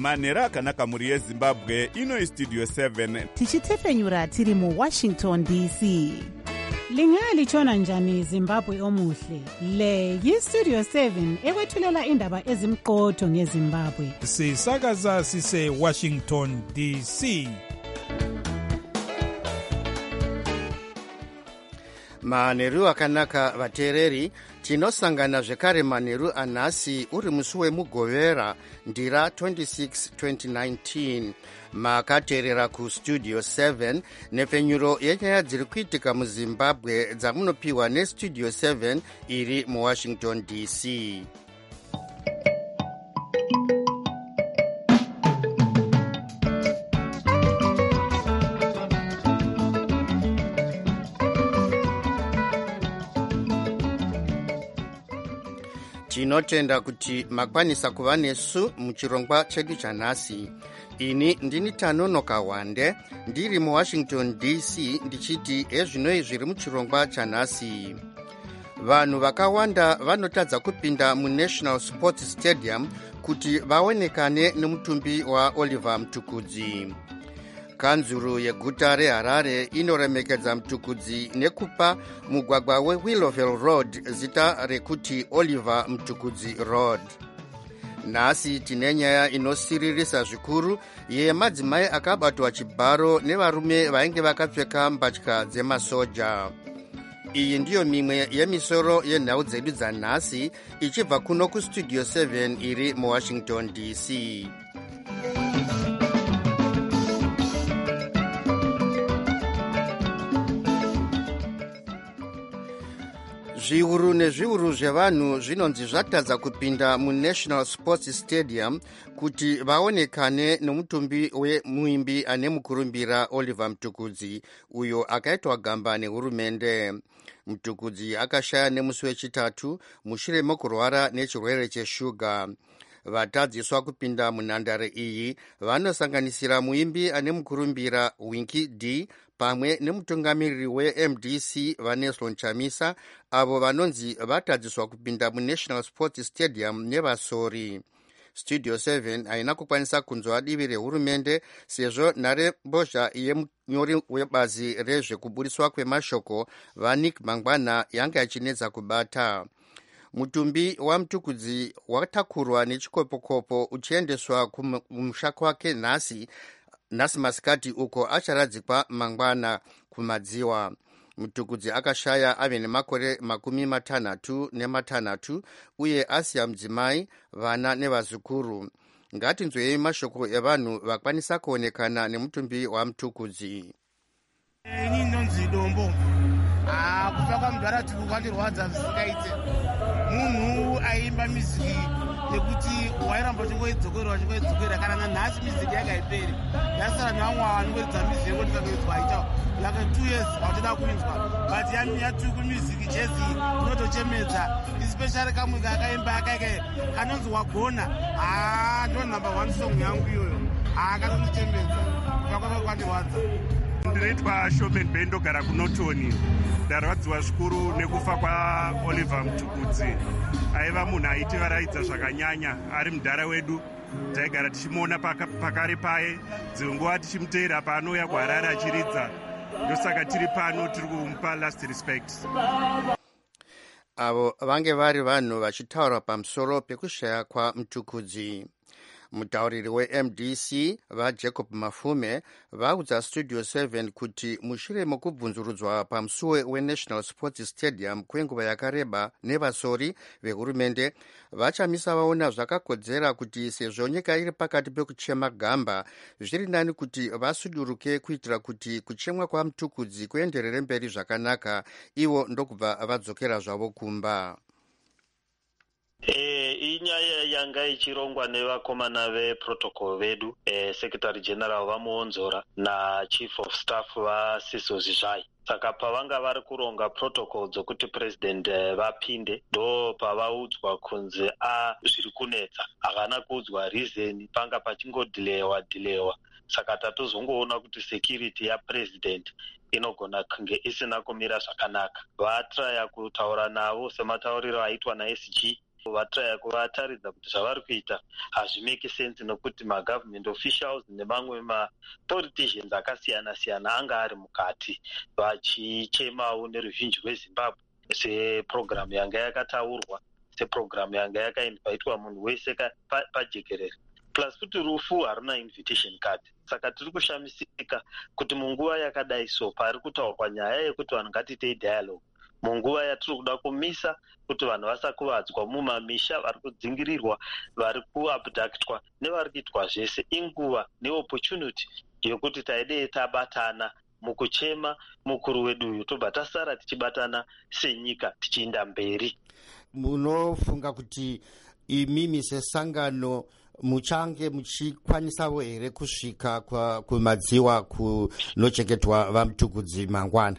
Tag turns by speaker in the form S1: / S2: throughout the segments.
S1: manheru akanaka mhuri yezimbabwe. Ino Studio 7
S2: tichitefenyura tiri muWashington DC. Lingalitshona njani Zimbabwe omuhle? Le yiStudio 7 ekwethulela indaba ezimqotho ngeZimbabwe.
S3: Sisakaza sise Washington DC.
S4: Manheru akanaka vateereri, tinosangana zvekare manheru anhasi uri musi wemugovera ndira 26 2019. Makateerera kuStudio 7 nepfenyuro yenyaya dziri kuitika muZimbabwe dzamunopiwa neStudio 7 iri muWashington DC. Tinotenda kuti makwanisa kuva nesu muchirongwa chedu chanhasi. Ini ndini Tanonoka Wande ndiri muWashington DC ndichiti ezvinoi zviri muchirongwa chanhasi. Vanhu vakawanda vanotadza kupinda muNational Sports Stadium kuti vaonekane nemutumbi waOliver Mtukudzi. Kanzuru yeguta reHarare inoremekedza Mtukudzi nekupa mugwagwa weWillowville Road zita rekuti Oliver Mtukudzi Road. Nhasi tine nyaya inosiririsa zvikuru yemadzimai akabatwa chibharo nevarume vainge vakapfeka mbatya dzemasoja. Iyi ndiyo mimwe yemisoro yenhau dzedu dzanhasi ichibva kuno kuStudio 7 iri muWashington DC. Zviuru nezviuru zvevanhu zvinonzi zvatadza kupinda muNational Sports Stadium kuti vaonekane nomutumbi wemuimbi ane mukurumbira Oliver Mtukudzi, uyo akaitwa gamba nehurumende. Mtukudzi akashaya nemusi wechitatu mushure mekurwara nechirwere cheshuga. Vatadziswa kupinda munhandare iyi vanosanganisira muimbi ane mukurumbira Winky D pamwe nemutungamiriri weMDC Vanessa Chamisa, avo vanonzi vatadziswa kupinda muNational Sports Stadium nevasori. Studio 7 haina kukwanisa kunzwa divi rehurumende sezvo nharembozha yemunyori webazi rezvekuburiswa kwemashoko vaNick Mangwana yanga yachinetsa kubata. Mutumbi waMtukudzi watakurwa nechikopokopo uchiendeswa kumusha kwake nhasi masikati uko acharadzikwa mangwana kumadziwa. Mtukudzi akashaya ave nemakore 66 uye asiya mudzimai, vana nevazukuru. Ngatinzwei mashoko evanhu vakwanisa kuonekana nemutumbi waMtukudzi.
S5: Ini ndonzi Dombo. Kufa kwaMudharatukuru kwandirwadza zvisingaite. Munhu aimba miziki yekuti wairamba chingoidzokerera kana nanhasi miziki yakaiperi. Yasara namwe anoedza miziki yekuti ndikakuedzwa aita like 2 years hautoda kuinzwa. But yatuku miziki jazz inotochemedza, especially kamwe akaimba akaike kanonzi Wagona. Ndo number 1 song yangu iyoyo. Akatochemedza. Kufa kwandirwadza.
S6: Ndinoitwa Showman Ben, ndogara kuNotoni. Ndarwadziwa zvikuru nekufa kwaOliver Mtukudzi. Aiva munhu aitivaraidza zvakanyanya, ari mudhara wedu. Taigara tichimuona pakare paye, dzimwe nguva tichimuteera paanouya kuHarare achiridza. Ndosaka tiri pano tiri kumupa last respect.
S4: Avo vange vari vanhu vachitaura pamusoro pekushaya kwaMtukudzi. Mutauriri weMDC vaJacob Mafume vaudza Studio 7 kuti mushure mekubvunzurudzwa pamusuwe weNational Sports Stadium kwenguva yakareba nevasori vehurumende, vachamisa vaona zvakakodzera kuti sezvo nyika iri pakati pekuchema gamba, zviri nani kuti vasuduruke kuitira kuti kuchemwa kwaMtukudzi kuenderere mberi zvakanaka, ivo ndokubva vadzokera zvavo kumba.
S7: Inyaya yanga ichirongwa nevakomana veprotocol vedu, Secretary General vamuonzora naChief of Staff vaSiso Zizvai. Saka pavanga vari kuronga protocol dzokuti president vapinde, ndo pavaudzwa kunzi zviri kunetsa. Havana kuudzwa reason, panga pachingodhilewa. Saka tatozongoona kuti security yapresident inogona kunge isina kumira zvakanaka. Vatraya kutaura navo sematauriro aitwa naSG vatraya kuvataridza kuti zvavari kuita hazvimeki sense, nokuti magovernment officials nemamwe mapoliticians akasiyana-siyana anga ari mukati vachichemawo neruzhinji rwezimbabwe sepurogiramu yanga yakataurwa, sepurogiramu yanga yakainvaitwa munhu wese pajekerere. Plus kuti rufu haruna invitation card. Saka tiri kushamisika kuti munguva yakadai so pari kutaurwa nyaya yekuti vanhu ngatiitei dialogue, munguva yatiri kuda kumisa kuti vanhu vasakuvadzwa mumamisha, vari kudzingirirwa, vari kuabductwa nevari kuitwa zvese, inguva neopportunity yokuti taidei tabatana mukuchema mukuru wedu uyu, tobva tasara tichibatana senyika tichienda mberi.
S4: Munofunga kuti imimi sesangano muchange muchikwanisawo here kusvika kumadziwa kunochengetwa vaMutukudzi mangwana?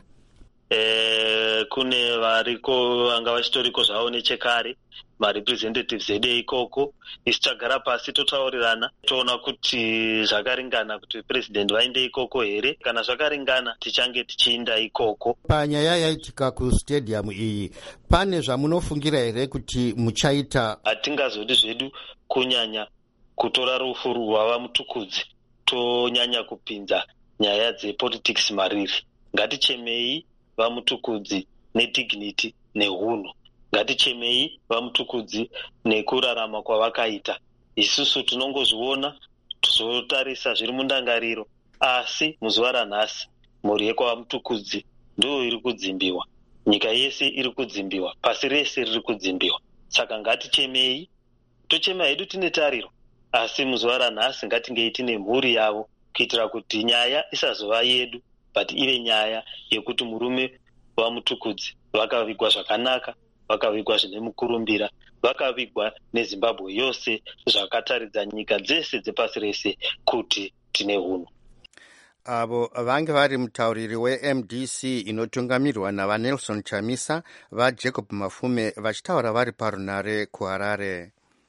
S7: Kune variko vanga vachitoriko zvavo nechekare, marepresentatives edu ikoko. Isu tagara pasi totaurirana, toona kuti zvakaringana kuti president vaende ikoko here. Kana zvakaringana tichange tichienda ikoko.
S4: Panyaya yaitika kustadium iyi, pane zvamunofungira here kuti muchaita?
S7: Hatingazodi zvedu kunyanya kutora rufu rwavaMutukudzi tonyanya kupinza nyaya dzepolitics mariri. Ngatichemei vaMutukudzi nedignity neunhu. Ngatichemei vaMutukudzi nekurarama kwavakaita. Isusu tinongozviona, tizotarisa zviri mundangariro, asi muzuva ranhasi mhuri yekwavaMutukudzi ndiyo iri kudzimbiwa, nyika yese iri kudzimbiwa, pasi rese riri kudzimbiwa. Saka ngatichemei, tochema hedu tine tariro, asi muzuva ranhasi ngatingei tine mhuri yavo, kuitira kuti nyaya isazova yedu but ive nyaya yekuti murume vaMutukudzi vakavigwa zvakanaka, vakavigwa zvine mukurumbira, vakavigwa neZimbabwe yose, zvakataridza nyika dzese dzepasi rese kuti tine hunhu.
S4: Avo vange vari mutauriri weMDC inotungamirwa navaNelson Chamisa, vaJacob Mafume vachitaura vari parunare kuHarare.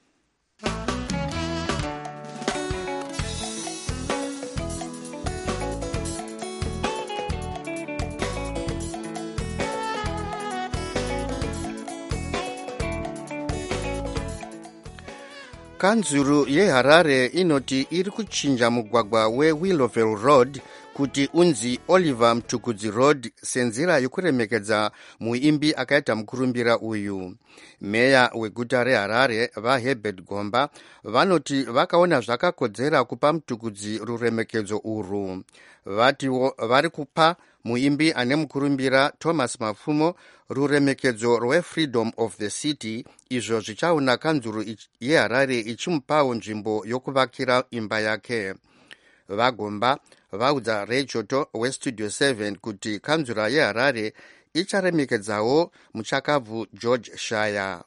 S4: Kanzuru yeHarare inoti iri kuchinja mugwagwa weWillowville Road kuti unzi Oliver Mtukudzi Road senzira yokuremekedza muimbi akaita mukurumbira uyu. Meya weguta reHarare vaHerbert Gomba vanoti vakaona zvakakodzera kupa Mtukudzi ruremekedzo urwu. Vatiwo vari kupa muimbi ane mukurumbira Thomas Mapfumo ruremekedzo rweFreedom of the City, izvo zvichaona kanzuru yeHarare ichimupawo nzvimbo yokuvakira imba yake. Vagomba vaudza rechoto weStudio 7 kuti kanzura yeHarare icharemekedzawo muchakabvu George Shaya.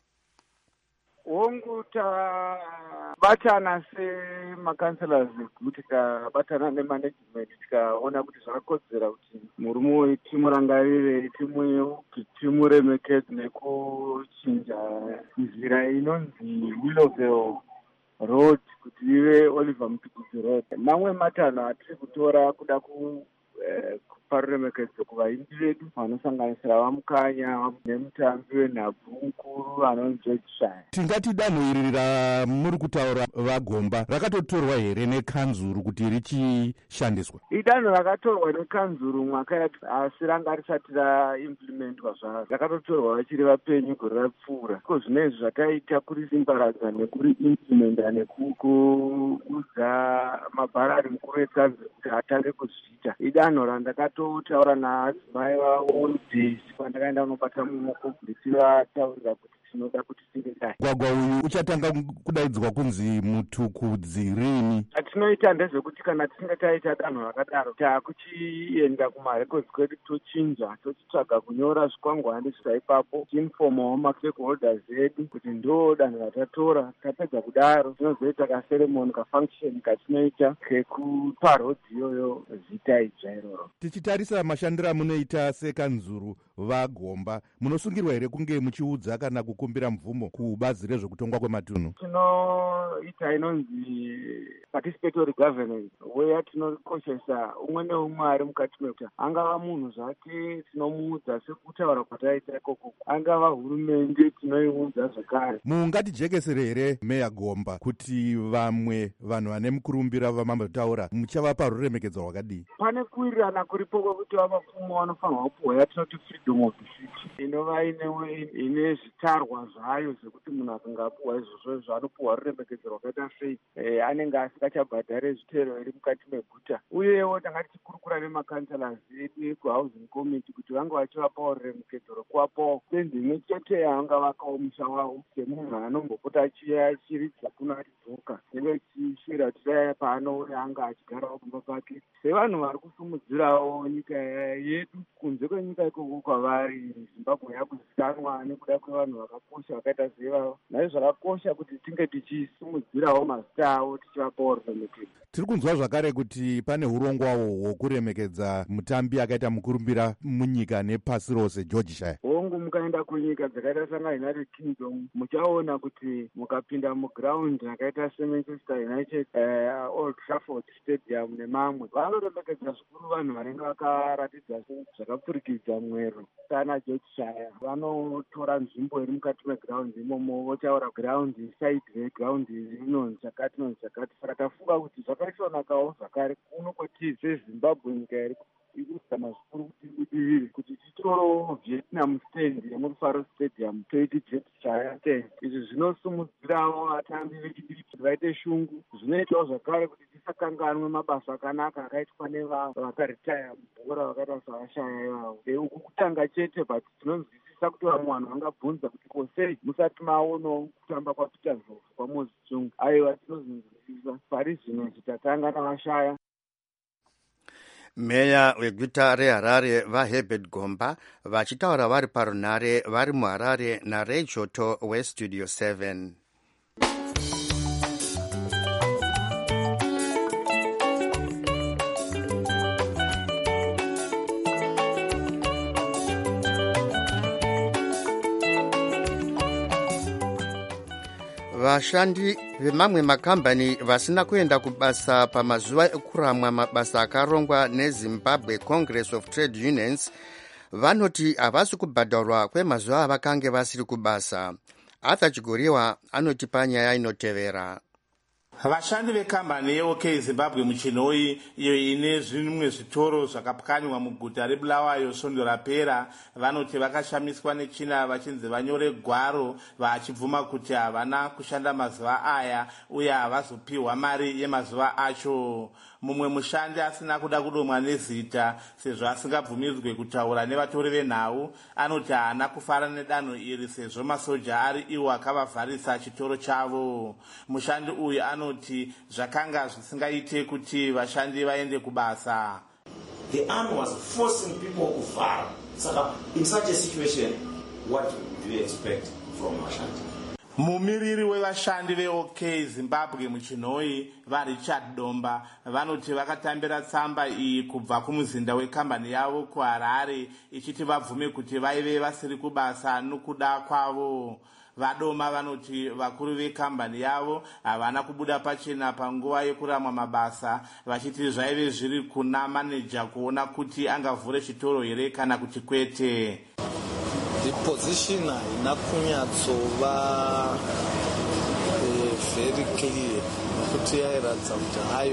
S8: Hongu tabatana semakanselas kuti tikabatana nemanagement tikaona kuti zvakakodzera kuti murume uyu timurangarire, timuremekedze nekuchinja nzira inonzi Willowville Road kuti ive Oliver Mtukudzi Road. Mamwe matanho atiri kutora kuda kupa ruremekedzo kuvaimbi vedu vanosanganisira vaMukanya nemutambi wenhabvu mukuru anonzi George Shaya.
S9: Tingati danho iri muri kutaura vaGomba rakatotorwa here nekanzuru kuti richishandiswa?
S8: Idanho rakatorwa nekanzuru mwaka yati, asi ranga risati raimplementwa zvaro. Rakatotorwa vachiri vapenyu gore rapfuura. Ko zvinezvi zvataita kurisimbaradza nekuriimplementa nekuudza mabharari mukuru weTsanza kuti atange kuzviita. Idanho randakatotaura naadzimai vavo Daisy pandakaenda kunobata muoko ndichivataurira kuti tinoda kuti tinge dai.
S9: Mugwagwa uyu uchatanga kudaidzwa kunzi Mutukudzi rini?
S8: Atinoita ndezvekuti kana tisinge taita danho rakadaro takuchienda kumarecords kwedu tochinja, tochitsvaga kunyora zvikwangwani zvaipapo, tiinfomawo mastakeholders edu kuti ndo danho ratatora. Tapedza kudaro tinozoita kaseremoni kafunction katinoita kekupa rodzi iyoyo zita idzva iroro.
S9: Tichitarisa mashandiro amunoita sekanzuru vaGomba, munosungirwa here kunge muchiudza kana kukumbira mvumo kubazi rezvekutongwa kwematunhu?
S8: Tinoita inonzi participatory governance, where tinokoshesa umwe neumwe ari mukati meguta, angava munhu zvake tinomuudza sekutaura kwataita ikoko, angava hurumende tinoiudza zvakare.
S9: Mungatijekesere here Meya Gomba kuti vamwe vanhu vane mukurumbira vamambotaura muchavapa ruremekedzo rwakadii?
S8: Pane kuwirirana kuripo kwekuti vamapfumo vanofanirwa kupuhwa yatinoti freedom of the city, inova ine zvitarwa zvayo zvekuti munhu akangapuhwa izvozvo zvanopuhwa ruremekedzo rwakaita sei, anenge asingachabhadhare zvitero iri mukati meguta. Uyewo tanga tichikurukura nemakanselas edu kuhousing committee kuti vange vachivapawo ruremekedzo rwekuvapawo pendi imwe chete yaangavakawo musha wavo semunhu anombopota achiridza kuno achidzoka, nenge chishira kuti paanouya anga achigarawo kumba kwake. Sevanhu vari kusumudzirawo nyika yedu kunze kwenyika ikoko kwavari, Zimbabwe yakuzikanwa nekuda kwevanhu vakakosha vakaita sevavo. Naizvo zvakakosha kuti tinge tichisimudzirawo mazita avo tichivapawo ruremekedzo.
S9: Tiri kunzwa zvakare kuti pane urongwawo hwokuremekedza mutambi akaita mukurumbira munyika nepasi rose, George Shire.
S8: Hongu mukaenda kunyika dzakaita sanga United Kingdom muchaona kuti mukapinda mugiraundi akaita seManchester United, Old Trafford Stadium nemamwe, vanoremekedza zvikuru vanhu vanenge vakaratidza zvakapfurikidza mwero. Kana George Shire vanotora nzvimbo iri mukati megiraundi imomo, votaura giraundi side regiraundi inonzi chakati nonzi chakati. Saka tafunga kuti zvakaisonakawo zvakare kuno kwatiri seZimbabwe, nyika iri irikuzama zvikuru kuti idivire kuti titorowo Vietnam stand yemufaro stadium toiti George Shire stand. Izvi zvinosimudzirawo vatambi vechidiki kuti vaite shungu. Zvinoitawo zvakare kuti tisakanganwe mabasa akanaka akaitwa nevakaritaya mubhora vakaita savashaya ivavo. Uku kutanga chete, but tinonzwisisa kuti vamwe vanhu vangabvunza kuti kosei musati maonawo kutamba kwaPeter Ndlovu kwaMoses Chungu. Aiwa, tinozvinzwisisa. Pari zvino titatanga navashaya.
S4: Meya weguta reHarare vaHerbert Gomba vachitaura vari parunhare vari muHarare naRay Choto weStudio 7. Vashandi vemamwe makambani vasina kuenda kubasa pamazuva ekuramwa mabasa akarongwa neZimbabwe Congress of Trade Unions vanoti havasi kubhadharwa kwemazuva avakange vasiri kubasa. Arthur Chigoriwa anoti panyaya inotevera.
S10: Vashandi vekambani yeOK Zimbabwe Muchinoi, iyo ine zvimwe zvitoro zvakapwanywa muguta reBulawayo svondo rapera, vanoti vakashamiswa nechina vachinzi vanyore gwaro vachibvuma kuti havana kushanda mazuva aya uye havazopiwa mari yemazuva acho. Mumwe mushandi asina kuda kudomwa nezita sezvo asingabvumidzwe kutaura nevatori venhau, anoti haana kufara nedanho iri sezvo masoja ari iwo akavavharisa chitoro chavo. Mushandi uyu anoti zvakanga zvisingaite kuti vashandi vaende kubasa.
S11: The army was forcing people kuvhara. Saka in such a situation, what do you expect from vashandi?
S10: Mumiriri wevashandi veOK Zimbabwe Muchinoi vaRichard Domba vanoti vakatambira tsamba iyi kubva kumuzinda wekambani yavo kuHarare ichiti vabvume kuti vaive vasiri kubasa nokuda kwavo. Vadoma vanoti vakuru vekambani yavo havana kubuda pachena panguva yekuramwa mabasa, vachiti zvaive zviri kuna maneja kuona kuti angavhure chitoro here kana kuti kwete.
S12: The position haina kunyatsova very clear kuti yairatidza kuti hayo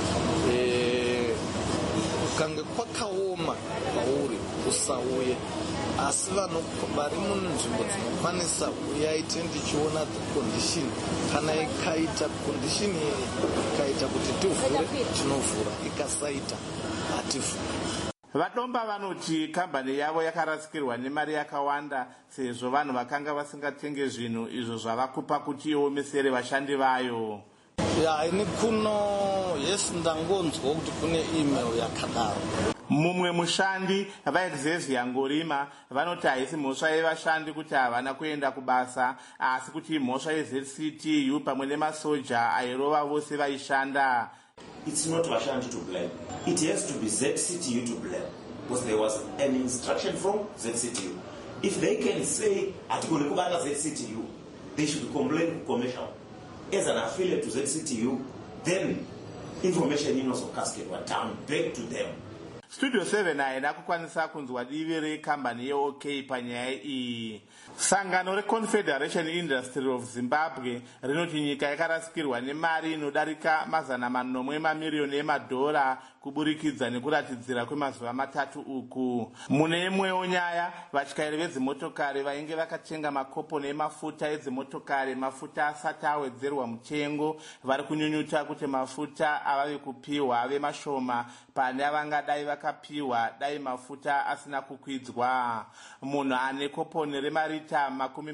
S12: kukange kwakaoma pauri usauye, asi vari munzvimbo dzinokwanisa uyaite ndichiona condition, kana ikaita condition ikaita kuti tivhure tinovhura, ikasaita hativhuri.
S10: Vadomba vanoti kambani yavo yakarasikirwa nemari yakawanda sezvo vanhu vakanga vasingatenge zvinhu izvo zvavakupa kuti iomesere vashandi vayo.
S12: Ini kuno yes ndangonzwa kuti kune email yakadaro.
S10: Mumwe mushandi vaXavier Ngorima vanoti haisi mhosva yevashandi kuti havana kuenda kubasa, asi kuti mhosva yeZCTU pamwe nemasoja airova vose vaishanda.
S11: It's not Vashandi to blame. It has to be ZCTU to blame, because there was an instruction from ZCTU. If they can say atikone kubanga ZCTU, they should complain to commercial. As an affiliate to ZCTU, then information in also cascade were down back to them.
S10: Studio 7 aina kukwanisa kunzwa divi rekambani yeOK panyaya iyi. Sangano reConfederation Industry of Zimbabwe rinoti nyika yakarasikirwa nemari inodarika $500 mamiliyoni emadhora kuburikidza nekuratidzira kwemazuva 3 uku. Mune imwewo nyaya, vatyairi vedzimotokari vainge vakatenga makoponi emafuta edzimotokari mafuta asati awedzerwa mutengo vari kunyunyuta kuti mafuta avave kupiwa ave mashoma pane avangadai vakapiwa dai mafuta asina kukwidzwa. Munhu ane koponi remarita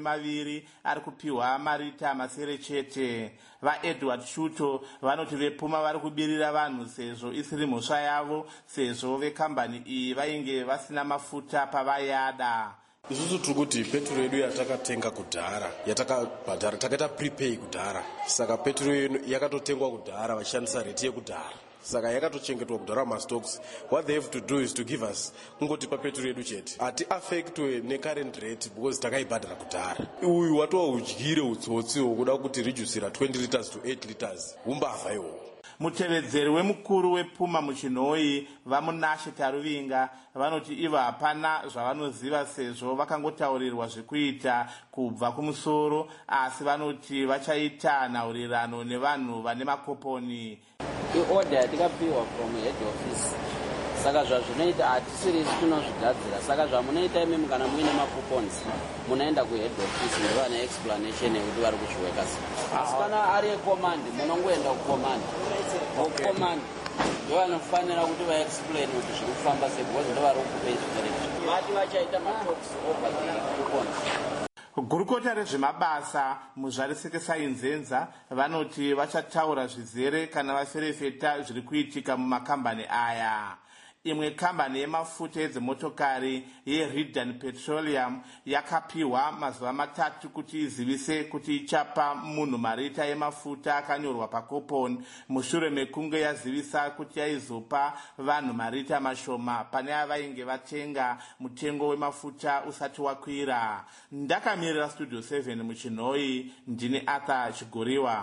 S10: 20 ari kupiwa marita 9 chete. VaEdward Shuto vanoti vepfuma vari kubirira vanhu sezvo isiri mhosva yavo, sezvo vekambani iyi vainge vasina mafuta pavayada.
S13: Isusu tiri kuti petrol yedu yatakatenga kudhara, yatakabhadhara, takaita prepay kudhara, saka petrol yedu yakatotengwa kudhara vachishandisa rate yekudhara. Saka yakatochengetwa kudhara mastocks. What they have to do is to give us kungotipa petrol yedu chete. Ati affectwe necurrent rate because takaibhadhara kudhara. Uyu watova udyire utsotsi hwokuda kuti reducira 20 liters to 8 liters. Umbavha iwo.
S10: Mutevedzeri wemukuru wepfuma muchinhoyi vamunashe Taruvinga vanoti ivo hapana zvavanoziva sezvo vakangotaurirwa zvekuita kubva kumusoro, asi vanoti vachaita nhaurirano nevanhu vane makoponi.
S14: Order yatikapiwa from head office, saka zvazvinoita hatisiri kunozvigadzira, saka zvamunoita imi kana muine makupons munoenda kuhead office ndovane explanation yekuti vari kuzviweka sei. Asi kana ari ecommand munongoenda kucommand. Command ndovanofanira kuti vaexplain kuti zviri kufamba sei because ndovari kukupai zviperezo. Vati vachaita matalks over the coupons.
S10: Gurukota rezvemabasa muzvarisekesai nzenza vanoti vachataura zvizere kana vaferefeta zviri kuitika mumakambani aya. Imwe kambani yemafuta edzimotokari yeRidan Petroleum yakapiwa mazuva 3 kuti izivise kuti ichapa munhu marita emafuta akanyorwa pakoponi mushure mekunge yazivisa kuti yaizopa vanhu marita mashoma pane avainge vatenga mutengo wemafuta usati wakwira. Ndakamirira Studio 7 muchinhoyi, ndini Arthur Chigoriwa.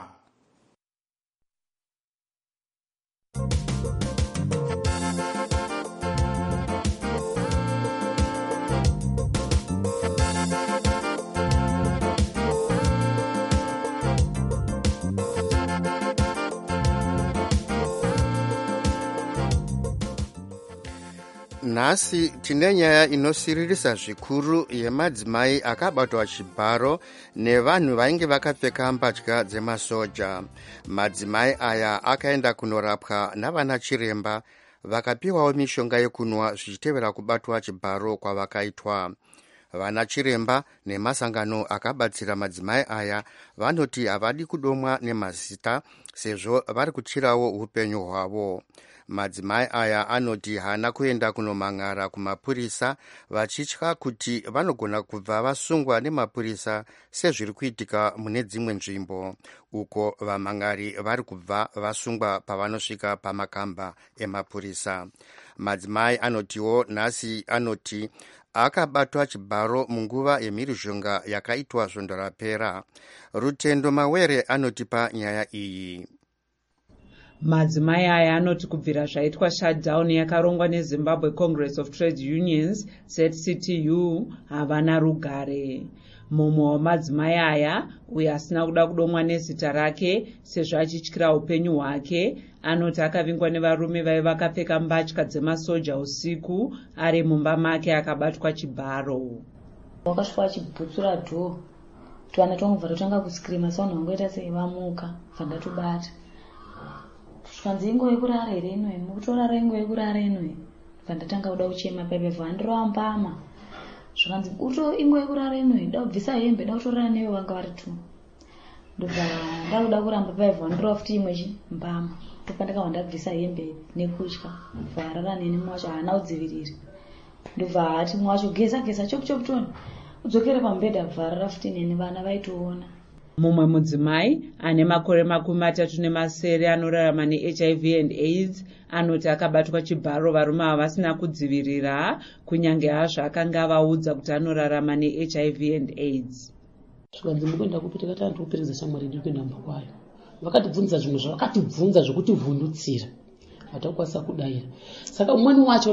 S4: Nhasi tine nyaya inosiririsa zvikuru yemadzimai akabatwa chibharo nevanhu vainge vakapfeka mbatya dzemasoja. Madzimai aya akaenda kunorapwa navana chiremba vakapiwawo mishonga yekunwa zvichitevera kubatwa chibharo kwavakaitwa. Vana chiremba nemasangano akabatsira madzimai aya vanoti havadi kudomwa nemazita sezvo vari kuchirawo upenyu hwavo. Madzimai aya anoti hana kuenda kunomang'ara kumapurisa vachitya kuti vanogona kubva vasungwa nemapurisa sezviri kuitika mune dzimwe nzvimbo uko vamang'ari vari kubva vasungwa pavanosvika pamakamba emapurisa. Madzimai anotiwo nhasi anoti akabatwa chibharo munguva yemhirizhonga yakaitwa svondo rapera. Rutendo Mawere anotipa nyaya iyi.
S15: Madzimai aya anoti kubvira zvaitwa shutdown yakarongwa neZimbabwe Congress of Trade Unions ZCTU havana rugare. Mumwe wamadzimai aya, uyo asina kuda kudomwa nezita rake sezvo achityira upenyu hwake, anoti akavingwa nevarume vaiva vakapfeka mbatya dzemasoja usiku ari mumba make akabatwa chibharo.
S16: Wakasvika achibhutsura dhoo, twana twangobva totanga kusikirima savanhu vangoita seivamuka vandatobata. Zvanzi ingo yekurara here inoyi, mukutorara ingo yekurara inoyi. Vandatanga kuda kuchema paipevha vandiroambama. Zvanzi uto ingo yekurara inoyi, da kubvisa hembe, da kutorara neyo vanga vari tu. Ndobva ndakuda kuramba paipevha vandirova futi imwe mbama. Topandaka ndabvisa hembe nekutya. Varara neni mwacho haana kudzivirira. Ndobva hati mwacho geza chopu toni. Udzokere pambedha varara futi neni vana vaitoona.
S15: Mumwe mudzimai ane makore 37 anorarama neHIV and AIDS anoti akabatwa chibharo varume ava vasina kudzivirira kunyange hazvo akanga avaudza kuti anorarama neHIV and AIDS.
S17: Zvikanzi mukuenda kupi takati antu kuperedza shamwari yedu kuenda mba kwayo. Vakatibvunza zvimwe zvavakatibvunza zvokuti vhundutsira. Hatakwanisa kudayira. Saka umweni wacho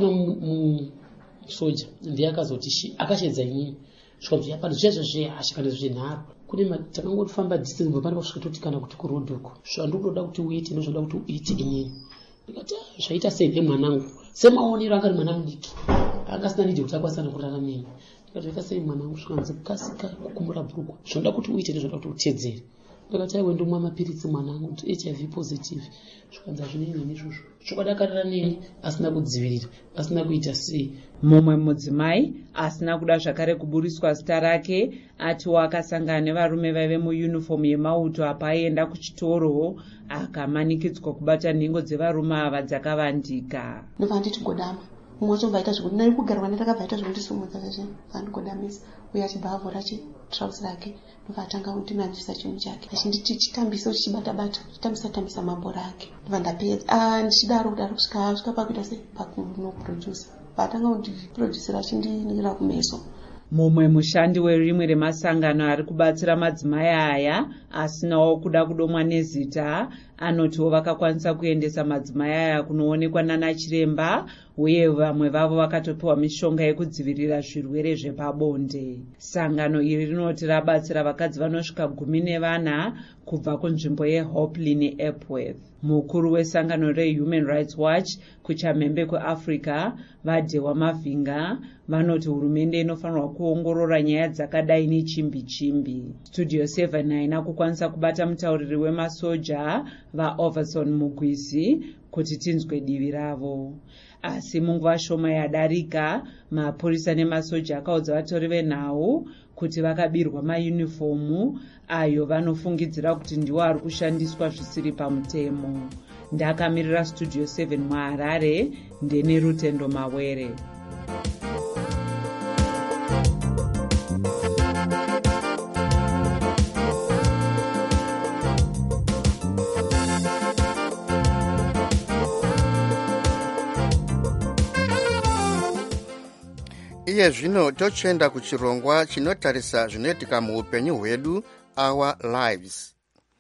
S17: soja ndiye akazoti akashedza inini. Zvikanzi yapano zvezvezve ashikana zvenharo. Kune takangofamba distance kubva pane kusvika toti kana kuti kurodhoko. Zvandinoda kuti uite nezvoda kuti uite inini. Ndikati zvaita sei nemwanangu. Semaonero anga ari mwana mudiki. Akasina nidi kuti akwanisa kurarama neni. Ndikati sei mwanangu zvikanzi kukasika kukumura bhuruku. Zvinoda kuti uite nezvoda kuti utedzere. Ndikati aiwe ndomwa mapiritsi mwanangu kuti HIV positive. Zvikanzi azvinei nezvozvo. Zvakadakarira neni asina kudzivirira, asina kuita sei.
S15: Mumwe mudzimai asina kuda zvakare kuburiswa zita rake atiwo akasangana nevarume vaive muyunifomu yemauto apa aienda kuchitoro akamanikidzwa kubata nhengo dzevarume ava dzakavandika.
S18: Ndobva nditi godama. Mumwe wacho vaita zvokuti nari kugarwa netakabvaita zvokundisumudza zveshe vandigodamisa uye achibva avhura chitrausi rake ndobva atanga kundinanjisa chinhu chake achinditi chitambisa uchichibata-bata chitambisa mabhora ake ndobva ndapedza ndichidaro kudaro kusvika pakuita sei pakunoprodusa patanga kundiproducera achindiningira kumeso.
S15: Mumwe mushandi werimwe remasangano ari kubatsira madzimai aya asinawo kuda kudomwa nezita anotiwo vakakwanisa kuendesa madzimai aya kunoonekwa nana chiremba uye vamwe vavo vakatopiwa mishonga yekudzivirira zvirwere zvepabonde. Sangano iri rinoti rabatsira vakadzi vanosvika 14 kubva kunzvimbo yeHopley neEpworth. Mukuru wesangano reHuman Rights Watch kuchamhembe kweAfrica vaDhewa Mavhinga vanoti hurumende inofanirwa kuongorora nyaya dzakadai nechimbi-chimbi. Studio 7 haina kukwanisa kubata mutauriri wemasoja vaOverson Mugwisi kuti tinzwe divi ravo. Asi munguva shoma yadarika mapurisa nemasoja akaudza vatori venhau kuti vakabirwa mayunifomu ayo vanofungidzira kuti ndiwo ari kushandiswa zvisiri pamutemo. Ndakamirira Studio 7 muHarare ndene Rutendo Mawere.
S4: Iye zvino tochenda kuchirongwa chinotarisa zvinoitika muupenyu hwedu, Our Lives.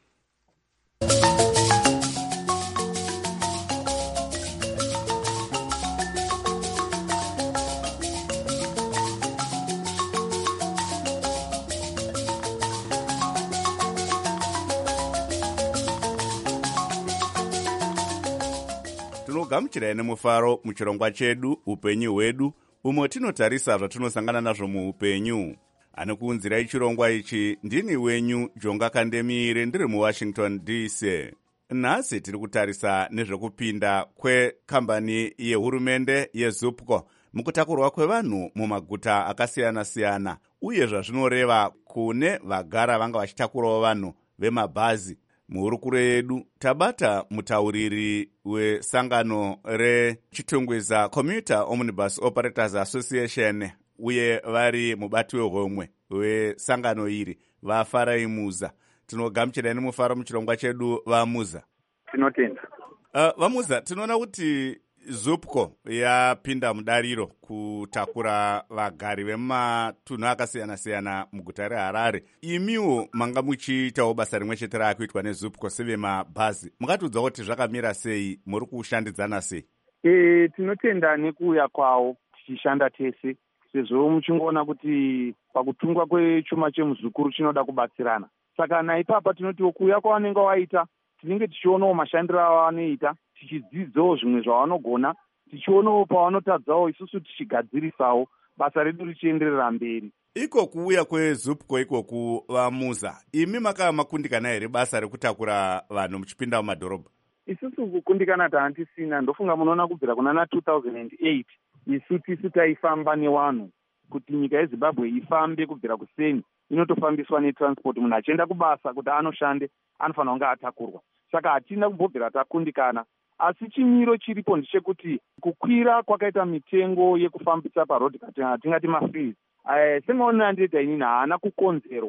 S1: Tinogamuchirai nemufaro muchirongwa chedu upenyu hwedu, umo tinotarisa zvatinosangana nazvo muupenyu. Anokuunzirai chirongwa ichi ndini wenyu Jonga Kandemire ndiri muWashington DC. Nhasi tiri kutarisa nezvekupinda kwekambani yehurumende yeZupco mukutakurwa kwevanhu mumaguta akasiyana-siyana uye zvazvinoreva kune vagara vanga vachitakurawo vanhu vemabhazi. Muhurukuro yedu tabata mutauriri wesangano rechitungwiza Commuter Omnibus Operators Association uye vari mubati wehomwe wesangano iri, vaFarai Muza. Tinogamuchirai nemufaro muchirongwa chedu, vaMuza.
S19: Tinotenda.
S1: VaMuza, tinoona kuti Zupco yapinda mudariro kutakura vagari vematunhu akasiyana-siyana muguta reHarare. Imiwo manga muchiitawo basa rimwe chete rakuitwa neZupco sevemabhazi. Mukatiudza kuti zvakamira sei, muri kushandidzana sei?
S19: Tinotenda nekuuya kwawo tichishanda tese, sezvo muchingoona kuti pakutungwa kwechuma chemuzukuru chinoda kubatsirana. Saka naipapa tinotiwo kuuya kwavanenge waita tinenge tichionawo mashandiro avanoita, tichidzidzawo zvimwe zvavanogona, tichionawo pavanotadzawo, isusu tichigadzirisawo basa redu richienderera mberi.
S1: Iko kuuya kweZupco ikoku, vaMuza, imi makundikana here basa rekutakura vanhu muchipinda mumadhorobha?
S19: Isusu kukundikana taantisina. Ndofunga munoona kubvira kuna 2008 isu taifamba nevanhu kuti nyika yeZimbabwe ifambe kubvira kuseni inotofambiswa netransport. Munhu achienda kubasa kuti anoshande anofanira kunge atakurwa. Saka hatina kumbobvira takundikana, asi chimiro chiripo ndechekuti kukwira kwakaita mitengo yekufambisa parodhi tingati mafees. Semaonera ndiyeta inini haana kukonzerwa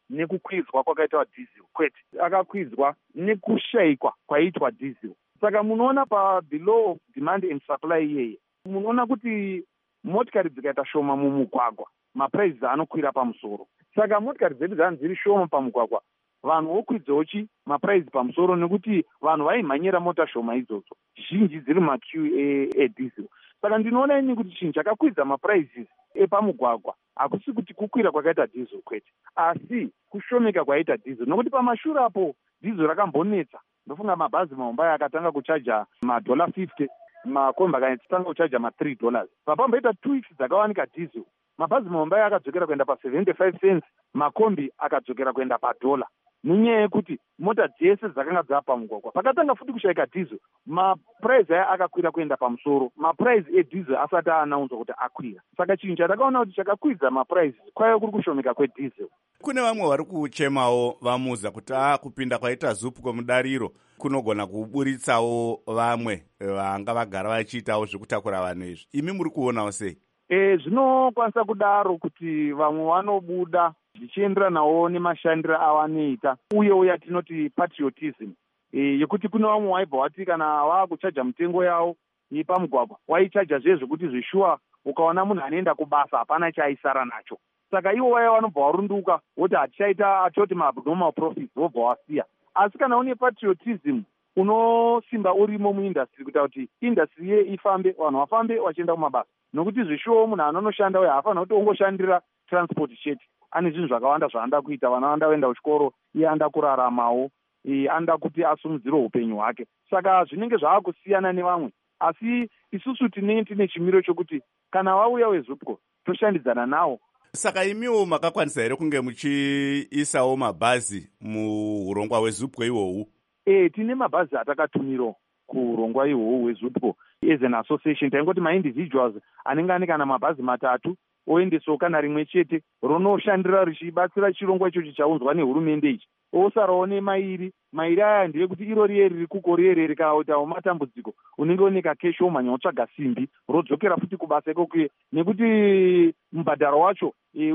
S19: nekukwidzwa kwakaitwa diesel, kwete, akakwidzwa nekushayikwa kwaitwa diesel. Saka munoona pabelow of demand and supply iyeye, munoona kuti motikari dzikaita shoma mumugwagwa, mapuraises anokwira pamusoro. Saka motikari dzedu dzanzi dziri shoma pamugwagwa, vanhu vokwidzawo mapuraizi pamusoro nekuti vanhu vaimhanyira mota shoma idzodzo, zhinji dziri maqueue ediesel. Saka ndinoona ini kuti chinhu chakakwidza mapuraises epamugwagwa hakusi kuti kukwira kwakaita diesel kwete, asi kushomeka kwaita diesel, nokuti pamashure apo diesel rakambonetsa. Ndofunga mabhazi mahombai akatanga kuchaja $50, makombi akatanga kuchaja $3. Papamboita 2 weeks dzakawanika diesel, mabhazi mahombai akadzokera kuenda pa75 cents, makombi akadzokera kuenda $1. Nenyaya yekuti mota dzese dzakanga dzapamugwagwa pakatanga futi kushayika diesel, mapuraizi aya akakwira kuenda pamusoro, mapuraizi ediesel asati aanaunzwa kuti akwira. Saka chinhu chatakaona kuti chakakwidza mapuraizi kwaiva kuri kushomeka kwediesel.
S1: Kune vamwe vari kuchemawo vamuza kuti kupinda kwaita ZUPCO mudariro kunogona kuburitsawo vamwe vanga vagara vachiitawo zvekutakura vanhu izvi. Imi muri kuonawo sei?
S19: Zvinokwanisa kudaro kuti vamwe vanobuda zvichienderanawo nemashandiro avanoita, uyewo yatinoti patriotism, yekuti kune vamwe waibva wati kana vakuchaja mitengo yavo pamugwagwa waichaja zvezvekuti zvishuwa ukaona munhu anoenda kubasa hapana chaaisara nacho. Saka ivo vaya vanobva varunduka voti hatichaita atoti maabnormal profits, vobva wasiya. Asi kana une patriotism unosimba urimo muindastry kuita kuti indastry ye ifambe, vanhu vafambe vachienda kumabasa, nokuti zvishuwa munhu anonoshanda uye haafanira kuti ongoshandira transport chete, ane zvinhu zvakawanda zvaanoda kuita. Vana vanoda kuenda kuchikoro, iye anoda kuraramawo, anoda kuti asumudzire upenyu hwake. Saka zvinenge zvaakusiyana nevamwe, asi isusu tinenge tine chimiro chokuti kana vauya weZUPCO toshandidzana nawo.
S1: Saka imiwo makakwanisa here kunge muchiisawo mabhazi muurongwa hweZUPCO ihwohwu?
S19: Tine mabhazi atakatumirawo kuurongwa ihwohwu hweZUPCO as an association. Taingoti ma-individuals anenge ane kana mabhazi 3 oendesawo kana rimwe chete ronoshandira richibatsira chirongwa ichochi chaunzwa nehurumende ichi. Osarawo nemairi aya ndiye kuti iro riye riri kuko riye rikaitawo matambudziko unenge oneka keshi omhanya otsvaga simbi rodzokera futi kubasa ikokuye, nekuti mubhadharo wacho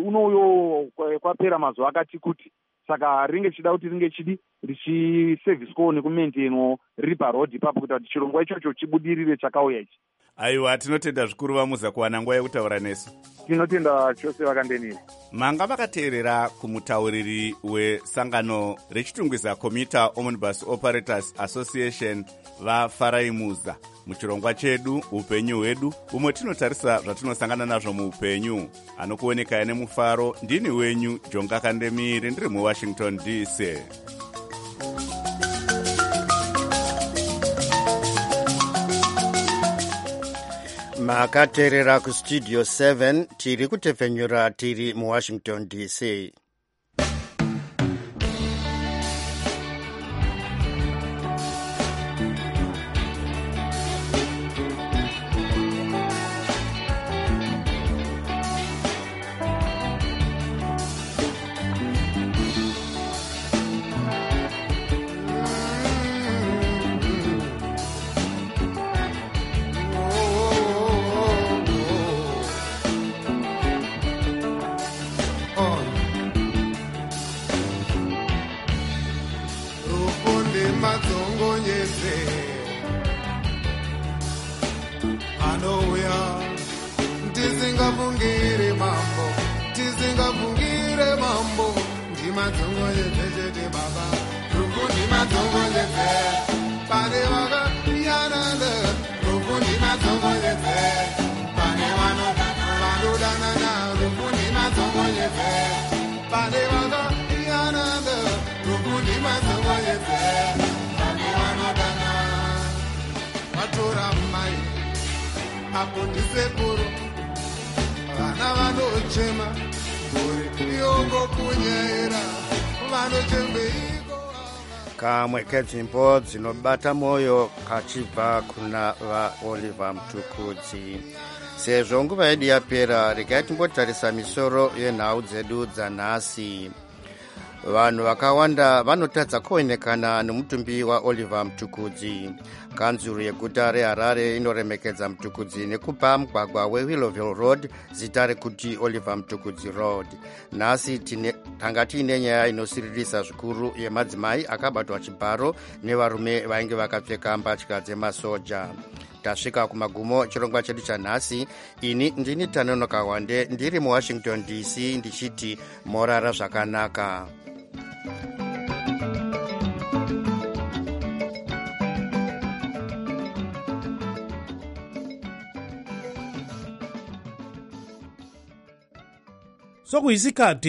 S19: unouyo kwapera mazuva akati kuti. Saka ringe chida kuti ringe richiserviswawo nekumaintainwawo riri parodhi ipapo kuita kuti chirongwa ichocho chibudirire chakauya ichi.
S1: Aiwa, tinotenda zvikuru vamuza kuwana nguva yekutaura nesu.
S19: Tinotenda chose vakandeniri.
S1: Manga vakateerera kumutauriri wesangano rechitungwiza Commuter Omnibus Operators Association vaFarai Muza muchirongwa chedu upenyu hwedu, umwe tinotarisa zvatinosangana nazvo muupenyu. Anokuoneka nemufaro, ndini wenyu Jonga Kandemire, ndiri muWashington DC.
S4: Makateerera kustudio 7 tiri kutepfenyura tiri muWashington DC. Kamwe kedzimbo dzinobata moyo kachibva kuna vaOliver Mtukudzi. Sezvo nguva yedu yapera, regai timbotarisa misoro yenhau dzedu dzanhasi. vanhu vakawanda vanotadza kuonekana nemutumbi waOliver Mtukudzi. Kanzuru yeguta reHarare inoremekedza Mtukudzi nekupa mugwagwa weWillowville Road zita rekuti Oliver Mtukudzi Road. Nhasi tanga tiine nyaya inosiririsa zvikuru yemadzimai akabatwa chibharo nevarume vainge vakapfeka mbatya dzemasoja. Tasvika kumagumo chirongwa chedu chanhasi. Ini ndini Tanonoka Wande ndiri muWashington DC ndichiti morara zvakanaka.
S3: sokuyisikhathi